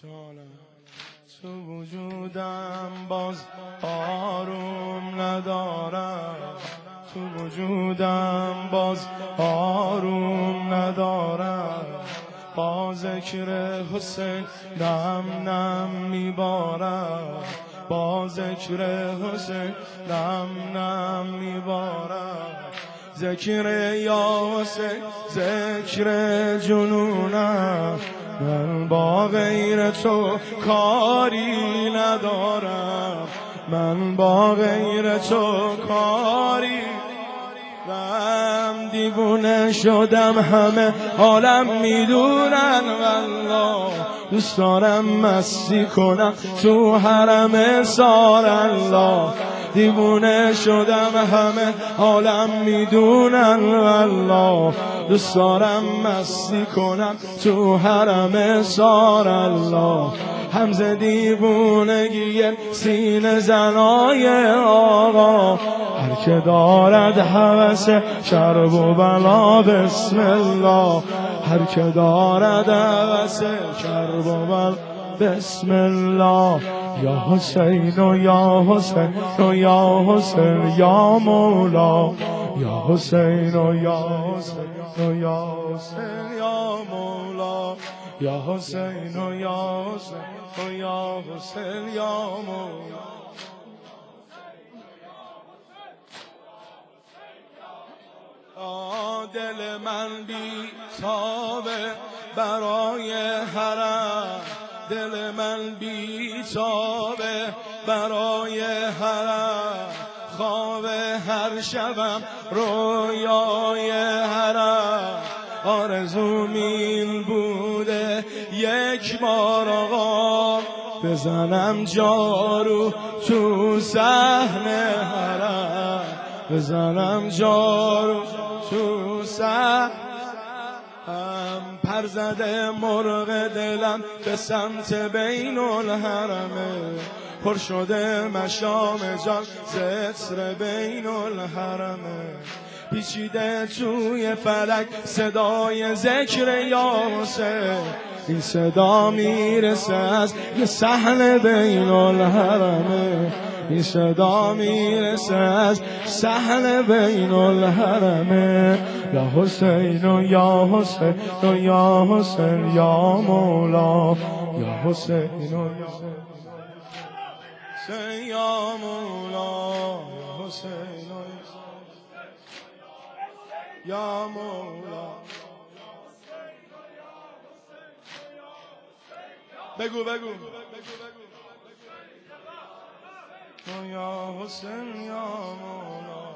تو وجودم باز آروم ندارم، تو وجودم باز آروم ندارم، با ذکر حسین نم نم میبارم، با ذکر حسین نم نم میبارم. ذکر یا حسین ذکر جنونم، من با غیر تو کاری ندارم، من با غیر تو کاری رم. دیوونه شدم همه عالم میدونن والله، دوست دارم مستی کنم تو حرم سار الله. دیوونه شدم همه عالم میدونن والله، دوست دارم مستی کنم تو حرم سار الله. همز دیوونگی سینه زنای آقا، هر که دارد هوس شرب و بلا بسم الله، هر که دارد هوس شرب و بلا بسم الله. یا حسین و یا حسین و یا حسین یا مولا، یا حسین و یا حسین و یا حسین یا مولا، یا حسین و یا حسین و یا حسین یا مولا. دل من بی تابه برای حرم، دل من بی تابه برای حرم، خواب هر شبم رویای حرم. آرزوم این بوده یک بار آقا بزنم جارو تو صحن حرم، بزنم جارو تو صحن. پر زده مرغ دلم به سمت بین الحرمه، پر شده مشام جان زتر بین الحرمه. پیچیده توی فلک صدای ذکر یا حسین، این صدا میرسه از یه صحن بین الحرمه، این صدا میرسه از صحن بین الحرمه. یا حسین و یا حسین و یا حسین یا مولا، یا حسین و یا حسین یا مولا، یا حسین و یا مولا. بگو بگو یا حسین یا مولا.